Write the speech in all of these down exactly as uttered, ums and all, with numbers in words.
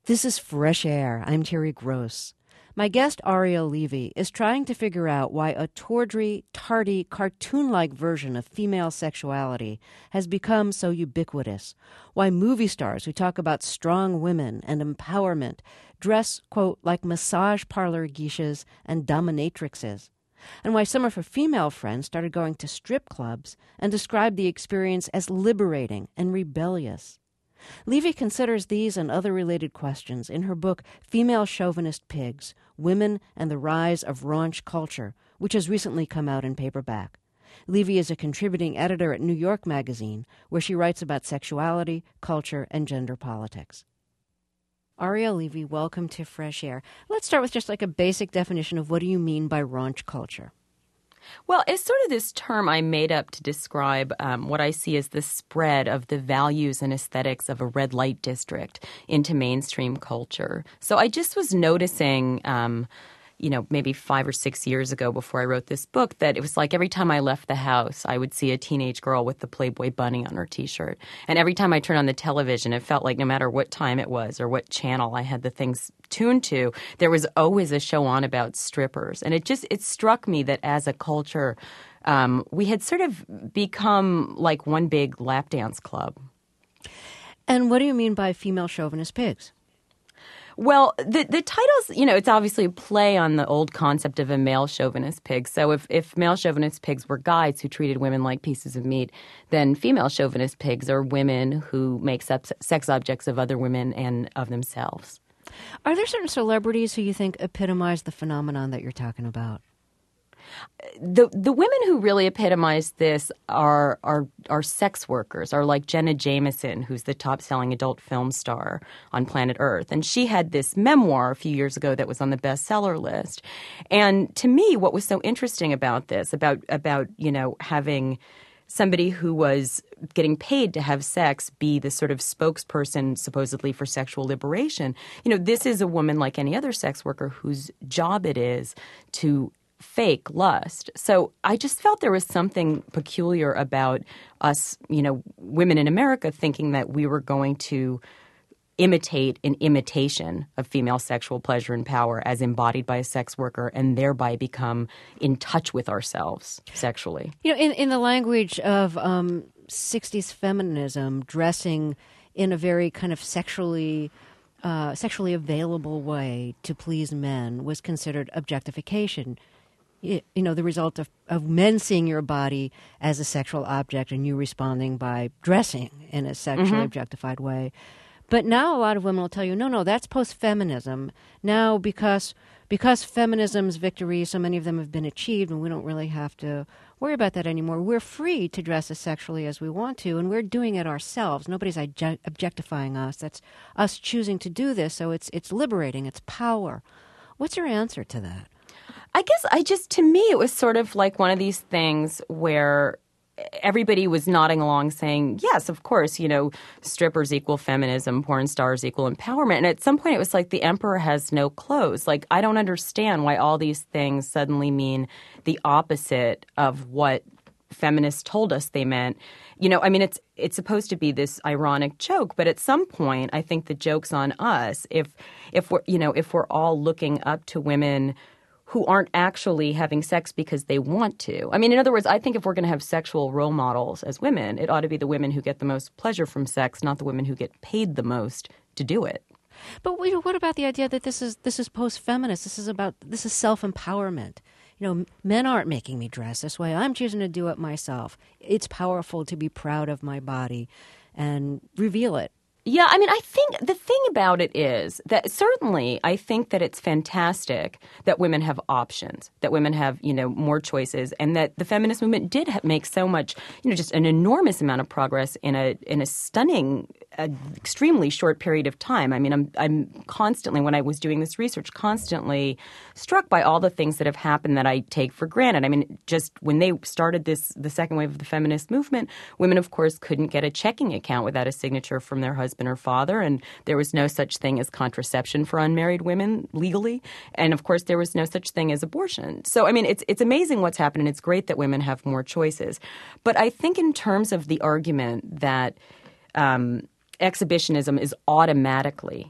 This is Fresh Air. I'm Terry Gross. My guest, Ariel Levy, is trying to figure out why a tawdry, tardy, cartoon-like version of female sexuality has become so ubiquitous. Why movie stars who talk about strong women and empowerment dress, quote, like massage parlor geishas and dominatrixes. And why some of her female friends started going to strip clubs and described the experience as liberating and rebellious. Levy considers these and other related questions in her book Female Chauvinist Pigs, Women and the Rise of Raunch Culture, which has recently come out in paperback. Levy is a contributing editor at New York Magazine, where she writes about sexuality, culture, and gender politics. Ariel Levy, welcome to Fresh Air. Let's start with just like a basic definition of what do you mean by raunch culture? Well, it's sort of this term I made up to describe um, what I see as the spread of the values and aesthetics of a red light district into mainstream culture. So I just was noticing, um, you know, maybe five or six years ago before I wrote this book, that it was like every time I left the house, I would see a teenage girl with the Playboy bunny on her T-shirt. And every time I turned on the television, it felt like no matter what time it was or what channel I had the things tuned to, there was always a show on about strippers. And it just, it struck me that as a culture, um, we had sort of become like one big lap dance club. And what do you mean by female chauvinist pigs? Well, the the title's, you know, it's obviously a play on the old concept of a male chauvinist pig. So if, if male chauvinist pigs were guys who treated women like pieces of meat, then female chauvinist pigs are women who make sex objects of other women and of themselves. Are there certain celebrities who you think epitomize the phenomenon that you're talking about? The the women who really epitomize this are are are sex workers, are like Jenna Jameson, who's the top-selling adult film star on planet Earth. And she had this memoir a few years ago that was on the bestseller list. And to me, what was so interesting about this, about about, you know, having somebody who was getting paid to have sex be the sort of spokesperson supposedly for sexual liberation, you know, this is a woman like any other sex worker whose job it is to fake lust. So I just felt there was something peculiar about us, you know, women in America thinking that we were going to imitate an imitation of female sexual pleasure and power as embodied by a sex worker and thereby become in touch with ourselves sexually. You know, in, in the language of um, sixties feminism, dressing in a very kind of sexually uh, sexually available way to please men was considered objectification. You know, the result of, of men seeing your body as a sexual object and you responding by dressing in a sexually mm-hmm. objectified way. But now a lot of women will tell you, no, no, that's post-feminism. Now, because because feminism's victories, so many of them have been achieved and we don't really have to worry about that anymore. We're free to dress as sexually as we want to, and we're doing it ourselves. Nobody's obje- objectifying us. That's us choosing to do this, so it's it's liberating. It's power. What's your answer to that? I guess I just, to me, it was sort of like one of these things where everybody was nodding along saying, yes, of course, you know, strippers equal feminism, porn stars equal empowerment. And at some point it was like the emperor has no clothes. Like, I don't understand why all these things suddenly mean the opposite of what feminists told us they meant. You know, I mean, it's it's supposed to be this ironic joke, but at some point I think the joke's on us. If if we're, you know, if we're all looking up to women who aren't actually having sex because they want to. I mean, in other words, I think if we're going to have sexual role models as women, it ought to be the women who get the most pleasure from sex, not the women who get paid the most to do it. But what about the idea that this is this is post-feminist? This is about this is self-empowerment. You know, men aren't making me dress this way. I'm choosing to do it myself. It's powerful to be proud of my body and reveal it. Yeah, I mean, I think the thing about it is that certainly I think that it's fantastic that women have options, that women have, you know, more choices, and that the feminist movement did ha- make so much, you know, just an enormous amount of progress in a in a stunning, uh, extremely short period of time. I mean, I'm I'm constantly, when I was doing this research, constantly struck by all the things that have happened that I take for granted. I mean, just when they started this, the second wave of the feminist movement, women, of course, couldn't get a checking account without a signature from their husband or father, and there was no such thing as contraception for unmarried women legally, and of course there was no such thing as abortion. So I mean, it's it's amazing what's happened, and it's great that women have more choices. But I think in terms of the argument that um, exhibitionism is automatically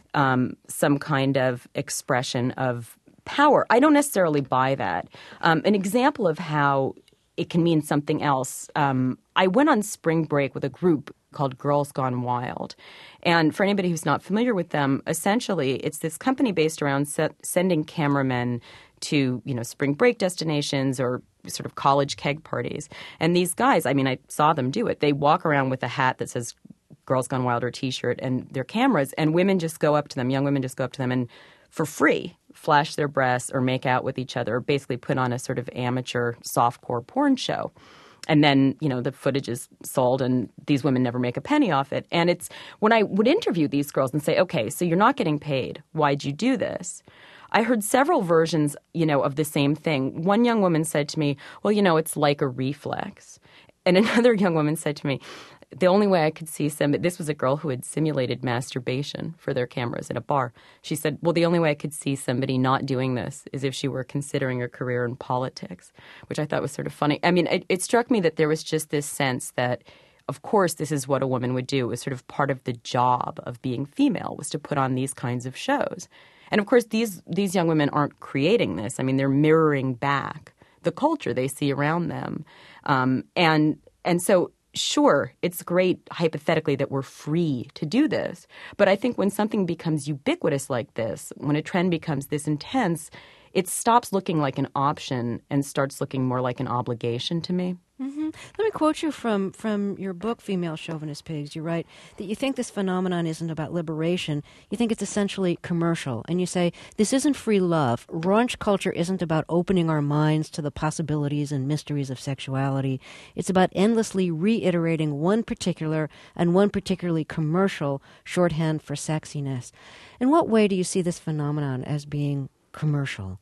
um, some kind of expression of power. I don't necessarily buy that. Um, an example of how it can mean something else. Um, I went on spring break with a group called Girls Gone Wild. And for anybody who's not familiar with them, essentially it's this company based around se- sending cameramen to, you know, spring break destinations or sort of college keg parties. And these guys, I mean, I saw them do it. They walk around with a hat that says Girls Gone Wild or a T-shirt and their cameras, and women just go up to them, young women just go up to them and for free flash their breasts or make out with each other, or basically put on a sort of amateur softcore porn show. And then, you know, the footage is sold and these women never make a penny off it. And it's when I would interview these girls and say, okay, so you're not getting paid. Why'd you do this? I heard several versions, you know, of the same thing. One young woman said to me, well, you know, it's like a reflex. And another young woman said to me, the only way I could see some, this was a girl who had simulated masturbation for their cameras in a bar. She said, well, the only way I could see somebody not doing this is if she were considering a career in politics, which I thought was sort of funny. I mean, it, it struck me that there was just this sense that, of course, this is what a woman would do. It was sort of part of the job of being female, was to put on these kinds of shows. And of course, these these young women aren't creating this. I mean, they're mirroring back the culture they see around them. Um, and and so sure, it's great hypothetically that we're free to do this. But I think when something becomes ubiquitous like this, when a trend becomes this intense, it stops looking like an option and starts looking more like an obligation to me. Mm-hmm. Let me quote you from, from your book, Female Chauvinist Pigs. You write that you think this phenomenon isn't about liberation. You think it's essentially commercial. And you say, this isn't free love. Raunch culture isn't about opening our minds to the possibilities and mysteries of sexuality. It's about endlessly reiterating one particular and one particularly commercial shorthand for sexiness. In what way do you see this phenomenon as being commercial?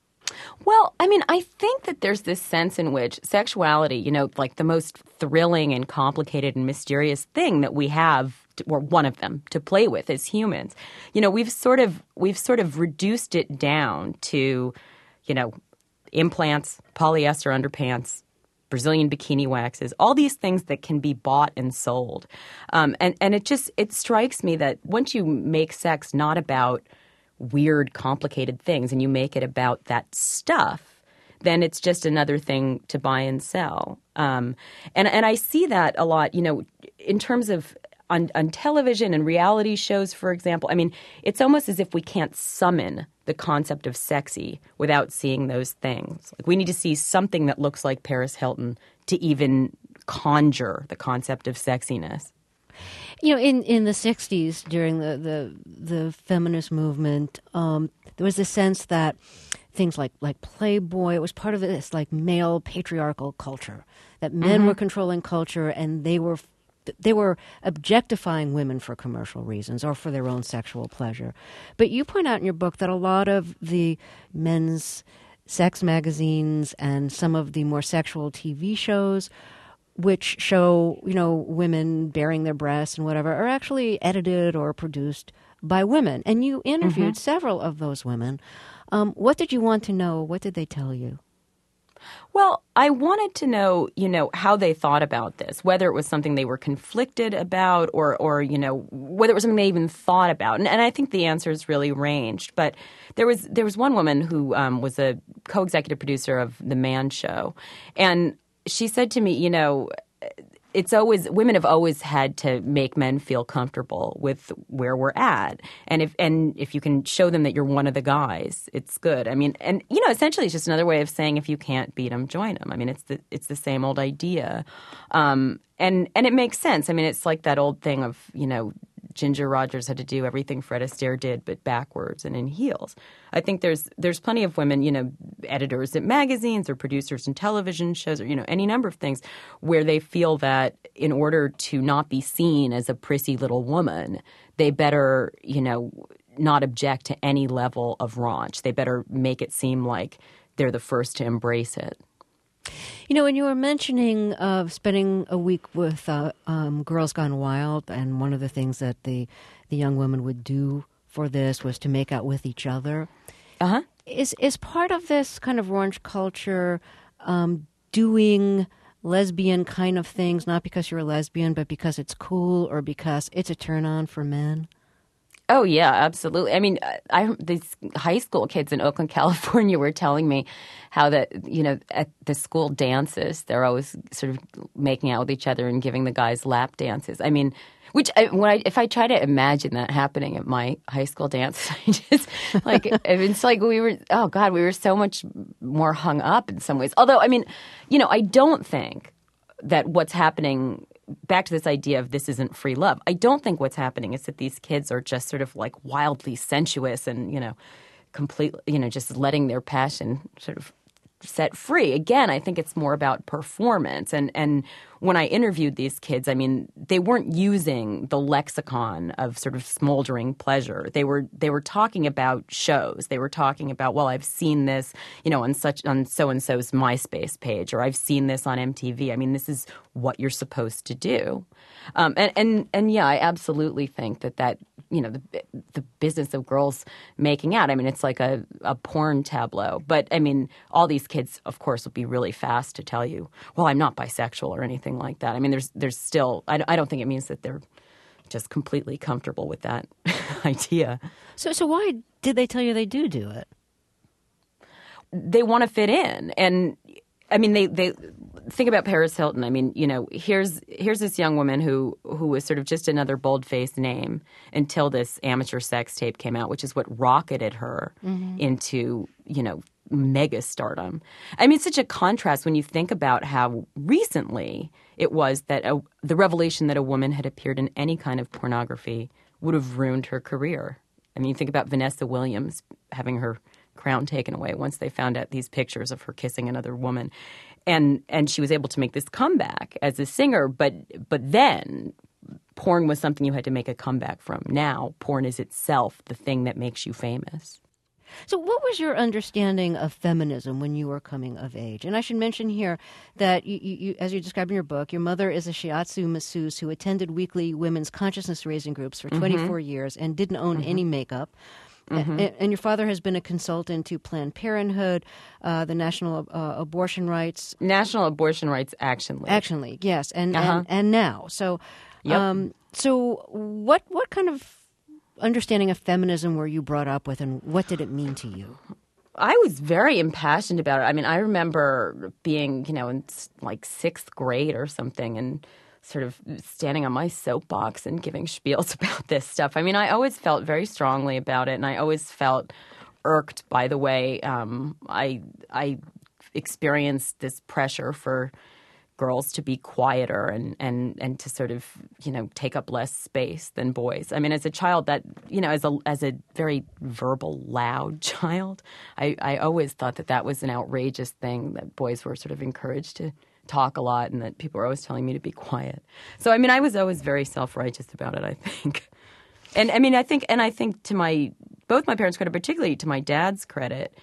Well, I mean, I think that there's this sense in which sexuality, you know, like the most thrilling and complicated and mysterious thing that we have, to, or one of them, to play with as humans, you know, we've sort of we've sort of reduced it down to, you know, implants, polyester underpants, Brazilian bikini waxes, all these things that can be bought and sold. Um, and, and it just it strikes me that once you make sex not about weird, complicated things and you make it about that stuff, then it's just another thing to buy and sell. Um, and, and I see that a lot, you know, in terms of on, on television and reality shows, for example. I mean, it's almost as if we can't summon the concept of sexy without seeing those things. Like we need to see something that looks like Paris Hilton to even conjure the concept of sexiness. You know, in, in the sixties, during the, the, the feminist movement, um, there was a sense that things like, like Playboy, it was part of this like male patriarchal culture, that men mm-hmm. were controlling culture and they were they were objectifying women for commercial reasons or for their own sexual pleasure. But you point out in your book that a lot of the men's sex magazines and some of the more sexual T V shows which show, you know, women bearing their breasts and whatever, are actually edited or produced by women. And you interviewed mm-hmm. several of those women. Um, what did you want to know? What did they tell you? Well, I wanted to know, you know, how they thought about this, whether it was something they were conflicted about or, or you know, whether it was something they even thought about. And, and I think the answers really ranged. But there was there was one woman who um, was a co-executive producer of The Man Show. And she said to me, you know, it's always women have always had to make men feel comfortable with where we're at, and if and if you can show them that you're one of the guys, it's good. I mean, and you know, essentially, it's just another way of saying if you can't beat them, join them. I mean, it's the it's the same old idea, um, and and it makes sense. I mean, it's like that old thing of you know. Ginger Rogers had to do everything Fred Astaire did, but backwards and in heels. I think there's there's plenty of women, you know, editors at magazines or producers in television shows or, you know, any number of things where they feel that in order to not be seen as a prissy little woman, they better, you know, not object to any level of raunch. They better make it seem like they're the first to embrace it. You know, when you were mentioning uh, spending a week with uh, um, Girls Gone Wild, and one of the things that the, the young women would do for this was to make out with each other. Uh-huh. Is is part of this kind of raunch culture um, doing lesbian kind of things, not because you're a lesbian, but because it's cool or because it's a turn-on for men? Oh, yeah, absolutely. I mean, I, these high school kids in Oakland, California were telling me how that, you know, at the school dances, they're always sort of making out with each other and giving the guys lap dances. I mean, which I, when I, if I try to imagine that happening at my high school dance, I just like it's like we were. Oh God, we were so much more hung up in some ways. Although, I mean, you know, I don't think that what's happening. Back to this idea of this isn't free love. I don't think what's happening is that these kids are just sort of like wildly sensuous and, you know, completely, you know, just letting their passion sort of set free. Again, I think it's more about performance. And and when I interviewed these kids, I mean, they weren't using the lexicon of sort of smoldering pleasure. They were they were talking about shows. They were talking about, well, I've seen this, you know, on such on so and so's MySpace page, or I've seen this on M T V. I mean, this is what you're supposed to do. Um, and, and and yeah, I absolutely think that that, you know, the the business of girls making out, I mean, it's like a, a porn tableau. But, I mean, all these kids, of course, will be really fast to tell you, well, I'm not bisexual or anything like that. I mean, there's there's still, I, I don't think it means that they're just completely comfortable with that idea. So, so why did they tell you they do do it? They want to fit in. And, I mean, they, they think about Paris Hilton. I mean, you know, here's here's this young woman who who was sort of just another bold-faced name until this amateur sex tape came out, which is what rocketed her mm-hmm. into, you know, mega stardom. I mean, it's such a contrast when you think about how recently it was that a, the revelation that a woman had appeared in any kind of pornography would have ruined her career. I mean, you think about Vanessa Williams having her crown taken away once they found out these pictures of her kissing another woman. And and she was able to make this comeback as a singer, but but then porn was something you had to make a comeback from. Now, porn is itself the thing that makes you famous. So what was your understanding of feminism when you were coming of age? And I should mention here that, you, you, you, as you describe in your book, your mother is a shiatsu masseuse who attended weekly women's consciousness-raising groups for twenty-four mm-hmm. years and didn't own mm-hmm. any makeup. Mm-hmm. And, and your father has been a consultant to Planned Parenthood, uh, the National uh, Abortion Rights... National Abortion Rights Action League. Action League, yes, and uh-huh. and, and now. So, yep. um, so what what kind of understanding of feminism were you brought up with, and what did it mean to you? I was very impassioned about it. I mean, I remember being, you know, in like sixth grade or something, and sort of standing on my soapbox and giving spiels about this stuff. I mean, I always felt very strongly about it, and I always felt irked by the way um, I I experienced this pressure for girls to be quieter and, and, and to sort of, you know, take up less space than boys. I mean, as a child, that, you know, as a as a very verbal, loud child, I, I always thought that that was an outrageous thing, that boys were sort of encouraged to talk a lot and that people were always telling me to be quiet. So, I mean, I was always very self-righteous about it, I think. And, I mean, I think, and I think to my, both my parents' credit, particularly to my dad's credit,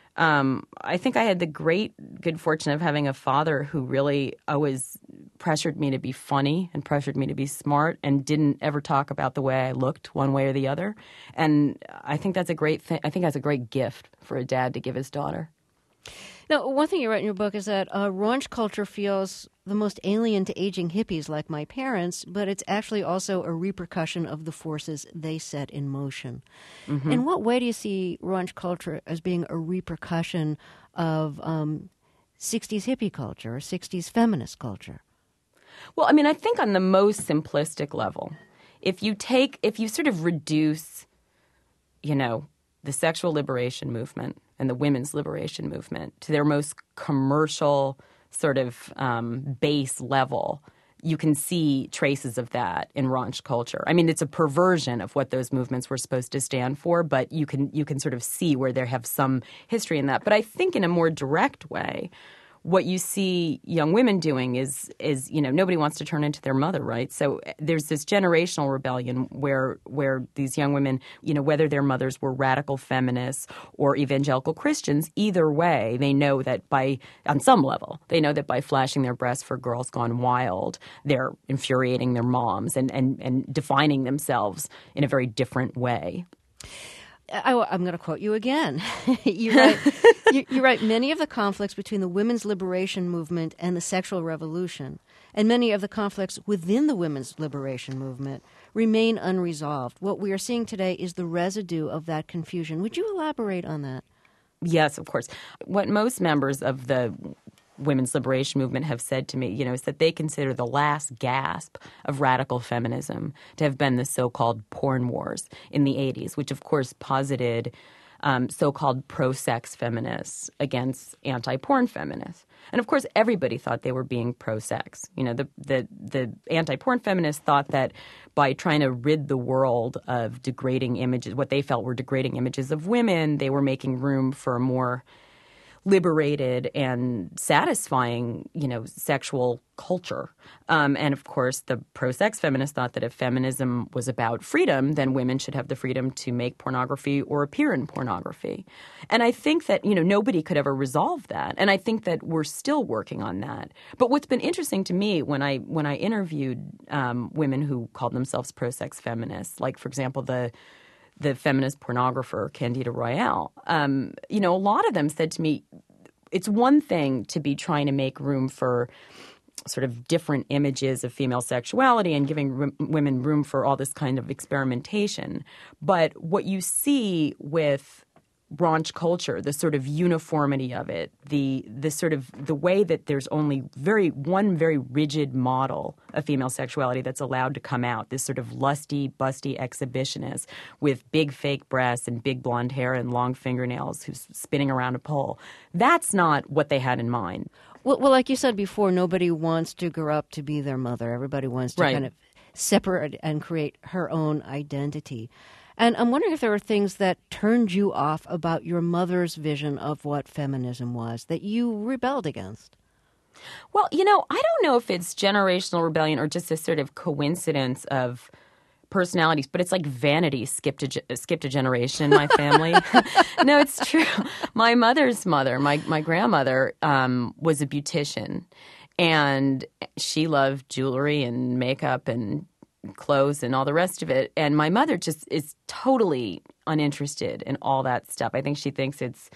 Um, I think I had the great good fortune of having a father who really always pressured me to be funny and pressured me to be smart and didn't ever talk about the way I looked one way or the other. And I think that's a great thing. I think that's a great gift for a dad to give his daughter. Now, one thing you write in your book is that uh, raunch culture feels the most alien to aging hippies like my parents, but it's actually also a repercussion of the forces they set in motion. Mm-hmm. In what way do you see raunch culture as being a repercussion of um, sixties hippie culture or sixties feminist culture? Well, I mean, I think on the most simplistic level, if you take, if you sort of reduce, you know, the sexual liberation movement and the women's liberation movement to their most commercial sort of um, base level, you can see traces of that in raunch culture. I mean, it's a perversion of what those movements were supposed to stand for, but you can you can sort of see where they have some history in that. But I think in a more direct way, what you see young women doing is, is you know, nobody wants to turn into their mother, right? So there's this generational rebellion where where these young women, you know, whether their mothers were radical feminists or evangelical Christians, either way, they know that by, on some level, they know that by flashing their breasts for girls gone wild, they're infuriating their moms and, and, and defining themselves in a very different way. I, I'm going to quote you again. you, write, you, you write, many of the conflicts between the women's liberation movement and the sexual revolution, and many of the conflicts within the women's liberation movement, remain unresolved. What we are seeing today is the residue of that confusion. Would you elaborate on that? Yes, of course. What most members of the women's liberation movement have said to me, you know, is that they consider the last gasp of radical feminism to have been the so-called porn wars in the eighties, which of course posited um, so-called pro-sex feminists against anti-porn feminists. And of course, everybody thought they were being pro-sex. You know, the, the, the anti-porn feminists thought that by trying to rid the world of degrading images, what they felt were degrading images of women, they were making room for a more liberated and satisfying, you know, sexual culture. Um, and of course, the pro-sex feminists thought that if feminism was about freedom, then women should have the freedom to make pornography or appear in pornography. And I think that, you know, nobody could ever resolve that. And I think that we're still working on that. But what's been interesting to me when I when I interviewed um, women who called themselves pro-sex feminists, like, for example, the the feminist pornographer Candida Royale, um, you know, a lot of them said to me, it's one thing to be trying to make room for sort of different images of female sexuality and giving r- women room for all this kind of experimentation. But what you see with raunch culture, the sort of uniformity of it, the the sort of the way that there's only very one very rigid model of female sexuality that's allowed to come out, this sort of lusty, busty exhibitionist with big fake breasts and big blonde hair and long fingernails who's spinning around a pole. That's not what they had in mind. Well, well, like you said before, nobody wants to grow up to be their mother. Everybody wants to Right. kind of separate and create her own identity. And I'm wondering if there are things that turned you off about your mother's vision of what feminism was that you rebelled against. Well, you know, I don't know if it's generational rebellion or just a sort of coincidence of personalities, but it's like vanity skipped a, ge- skipped a generation in my family. No, it's true. My mother's mother, my, my grandmother, um, was a beautician, and she loved jewelry and makeup and clothes and all the rest of it. And my mother just is totally uninterested in all that stuff. I think she thinks it's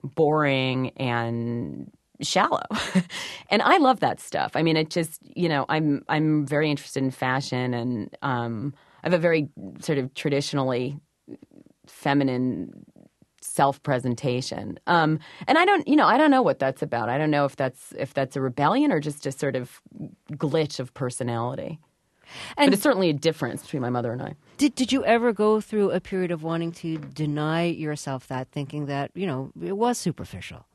boring and shallow. And I love that stuff. I mean, it just, you know, I'm I'm very interested in fashion, and um, I have a very sort of traditionally feminine self-presentation. Um, and I don't, you know, I don't know what that's about. I don't know if that's if that's a rebellion or just a sort of glitch of personality. And but it's certainly a difference between my mother and I. Did did you ever go through a period of wanting to deny yourself that, thinking that, you know, it was superficial?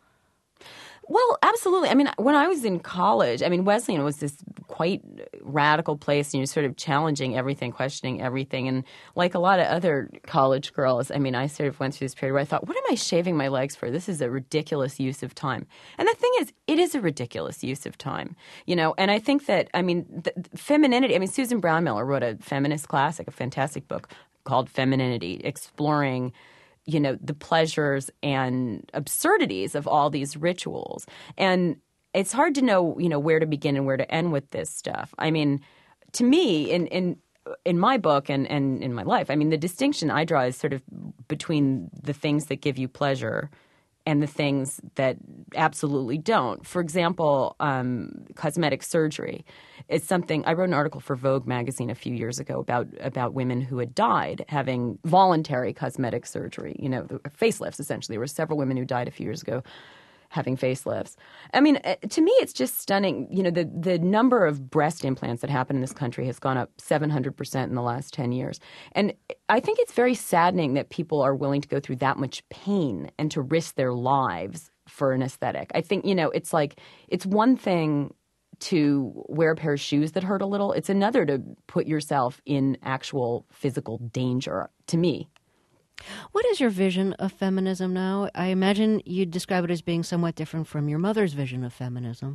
Well, absolutely. I mean, when I was in college, I mean, Wesleyan was this quite radical place, and you're sort of challenging everything, questioning everything. And like a lot of other college girls, I mean, I sort of went through this period where I thought, what am I shaving my legs for? This is a ridiculous use of time. And the thing is, it is a ridiculous use of time, you know. And I think that, I mean, the, the femininity, I mean, Susan Brownmiller wrote a feminist classic, a fantastic book called Femininity, exploring you know, the pleasures and absurdities of all these rituals. And it's hard to know, you know, where to begin and where to end with this stuff. I mean, to me, in in in my book and, and in my life, I mean, the distinction I draw is sort of between the things that give you pleasure and the things that absolutely don't. For example, um, cosmetic surgery is something – I wrote an article for Vogue magazine a few years ago about about women who had died having voluntary cosmetic surgery, you know, facelifts essentially. There were several women who died a few years ago having facelifts. I mean, to me, it's just stunning. You know, the, the number of breast implants that happen in this country has gone up seven hundred percent in the last ten years. And I think it's very saddening that people are willing to go through that much pain and to risk their lives for an aesthetic. I think, you know, it's like it's one thing to wear a pair of shoes that hurt a little. It's another to put yourself in actual physical danger, to me. What is your vision of feminism now? I imagine you'd describe it as being somewhat different from your mother's vision of feminism.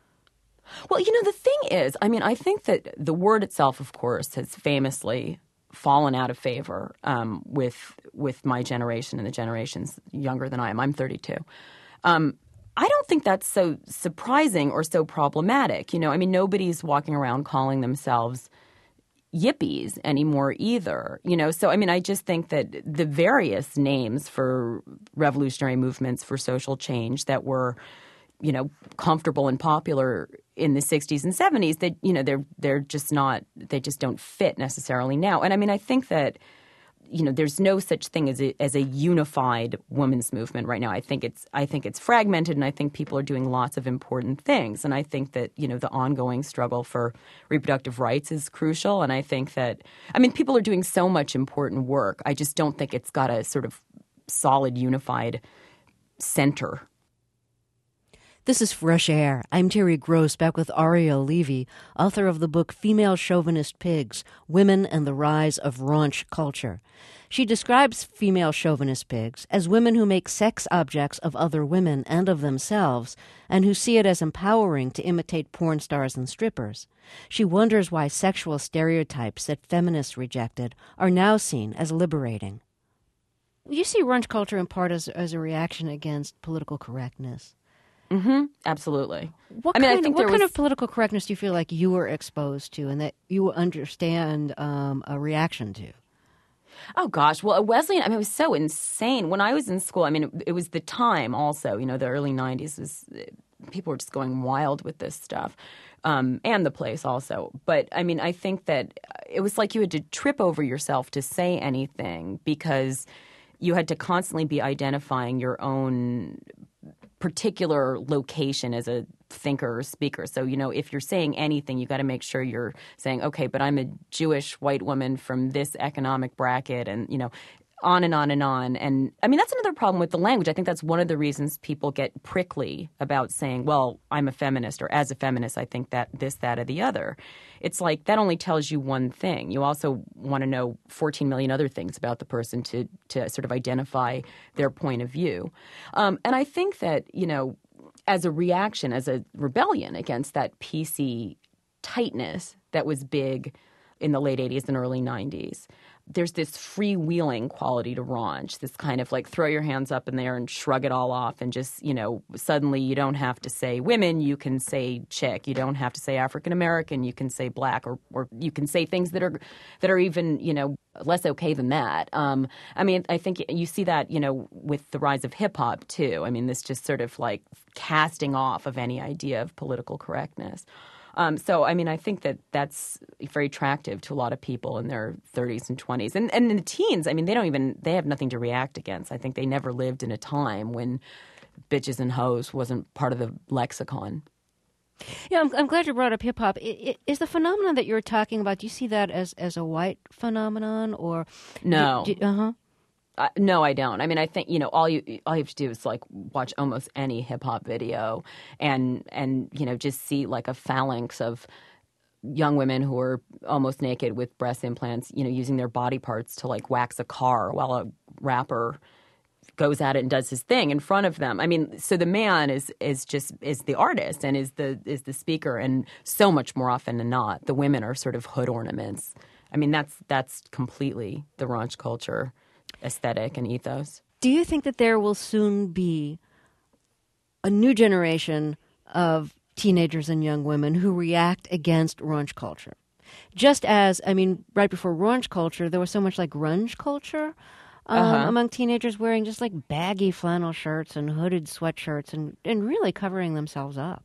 Well, you know, the thing is, I mean, I think that the word itself, of course, has famously fallen out of favor um, with with my generation and the generations younger than I am. I'm thirty-two. Um, I don't think that's so surprising or so problematic. You know, I mean, nobody's walking around calling themselves yippies anymore either, you know. So, I mean, I just think that the various names for revolutionary movements for social change that were, you know, comfortable and popular in the sixties and seventies, that, you know, they're they're just not, they just don't fit necessarily now. And I mean, I think that, you know, there's no such thing as a, as a unified women's movement right now. I think it's I think it's fragmented, and I think people are doing lots of important things. And I think that, you know, the ongoing struggle for reproductive rights is crucial. And I think that, I mean, people are doing so much important work. I just don't think it's got a sort of solid, unified center. This is Fresh Air. I'm Terry Gross, back with Ariel Levy, author of the book Female Chauvinist Pigs, Women and the Rise of Raunch Culture. She describes female chauvinist pigs as women who make sex objects of other women and of themselves, and who see it as empowering to imitate porn stars and strippers. She wonders why sexual stereotypes that feminists rejected are now seen as liberating. You see raunch culture in part as, as a reaction against political correctness. Mm-hmm. Absolutely. What, I mean, kind, I think what there kind was... of political correctness do you feel like you were exposed to and that you understand um, a reaction to? Oh, gosh. Well, at Wesleyan, I mean, it was so insane. When I was in school, I mean, it, it was the time also, you know, the early nineties was, people were just going wild with this stuff. Um, and the place also. But, I mean, I think that it was like you had to trip over yourself to say anything because you had to constantly be identifying your own particular location as a thinker or speaker. So, you know, if you're saying anything, you got to make sure you're saying, okay, but I'm a Jewish white woman from this economic bracket, and, you know, on and on and on. And I mean, that's another problem with the language. I think that's one of the reasons people get prickly about saying, well, I'm a feminist, or as a feminist, I think that this, that, or the other. It's like that only tells you one thing. You also want to know fourteen million other things about the person to to sort of identify their point of view. Um, and I think that, you know, as a reaction, as a rebellion against that P C tightness that was big in the late eighties and early nineties, there's this freewheeling quality to raunch, this kind of like throw your hands up in there and shrug it all off and just, you know, suddenly you don't have to say women, you can say chick. You don't have to say African American, you can say black, or or you can say things that are that are even, you know, less okay than that. Um, I mean, I think you see that, you know, with the rise of hip hop too. I mean, this just sort of like casting off of any idea of political correctness. Um, so, I mean, I think that that's very attractive to a lot of people in their thirties and twenties. And, and in the teens, I mean, they don't even – they have nothing to react against. I think they never lived in a time when bitches and hoes wasn't part of the lexicon. Yeah, I'm, I'm glad you brought up hip-hop. Is the phenomenon that you're talking about, do you see that as, as a white phenomenon or – No. Do, do, uh-huh. Uh, no, I don't. I mean, I think, you know, all you all you have to do is like watch almost any hip hop video and and you know just see like a phalanx of young women who are almost naked with breast implants, you know, using their body parts to like wax a car while a rapper goes at it and does his thing in front of them. I mean, so the man is is just is the artist and is the is the speaker, and so much more often than not, the women are sort of hood ornaments. I mean, that's that's completely the raunch culture aesthetic and ethos. Do you think that there will soon be a new generation of teenagers and young women who react against raunch culture? Just as, I mean, right before raunch culture, there was so much like grunge culture um, uh-huh. among teenagers wearing just like baggy flannel shirts and hooded sweatshirts and, and really covering themselves up.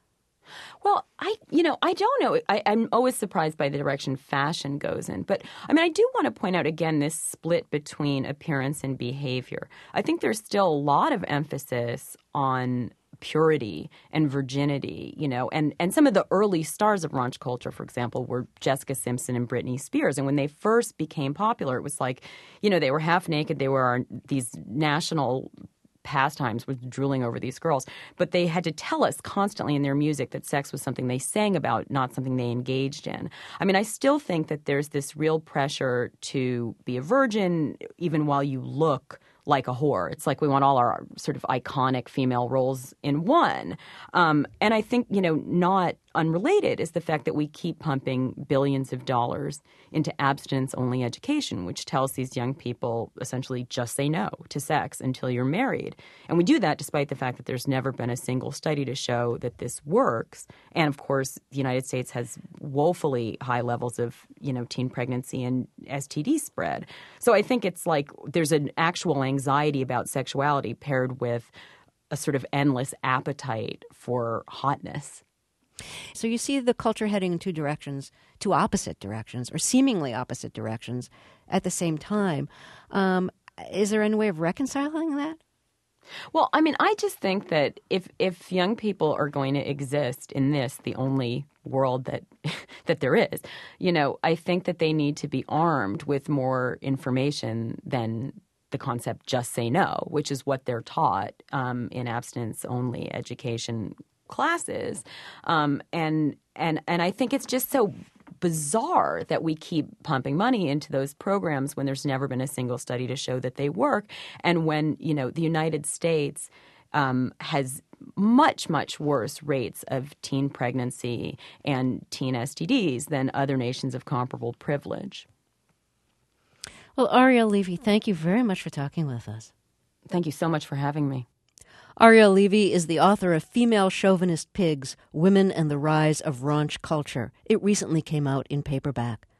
Well, I, you know, I don't know. I, I'm always surprised by the direction fashion goes in. But, I mean, I do want to point out, again, this split between appearance and behavior. I think there's still a lot of emphasis on purity and virginity, you know, and, and some of the early stars of raunch culture, for example, were Jessica Simpson and Britney Spears. And when they first became popular, it was like, you know, they were half naked. They were on these national pastimes with drooling over these girls, but they had to tell us constantly in their music that sex was something they sang about, not something they engaged in. I mean, I still think that there's this real pressure to be a virgin even while you look like a whore. It's like we want all our sort of iconic female roles in one. Um, and I think, you know, not unrelated is the fact that we keep pumping billions of dollars into abstinence-only education, which tells these young people essentially just say no to sex until you're married. And we do that despite the fact that there's never been a single study to show that this works. And, of course, the United States has woefully high levels of, you know, teen pregnancy and S T D spread. So I think it's like there's an actual anxiety about sexuality paired with a sort of endless appetite for hotness. So you see the culture heading in two directions, two opposite directions, or seemingly opposite directions at the same time. Um, is there any way of reconciling that? Well, I mean, I just think that if if young people are going to exist in this, the only world that that there is, you know, I think that they need to be armed with more information than the concept "just say no," which is what they're taught um, in abstinence-only education classes, um, and and and I think it's just so bizarre that we keep pumping money into those programs when there's never been a single study to show that they work, and when, you know, the United States um, has much, much worse rates of teen pregnancy and teen S T Ds than other nations of comparable privilege. Well, Ariel Levy, thank you very much for talking with us. Thank you so much for having me. Ariel Levy is the author of Female Chauvinist Pigs, Women and the Rise of Raunch Culture. It recently came out in paperback.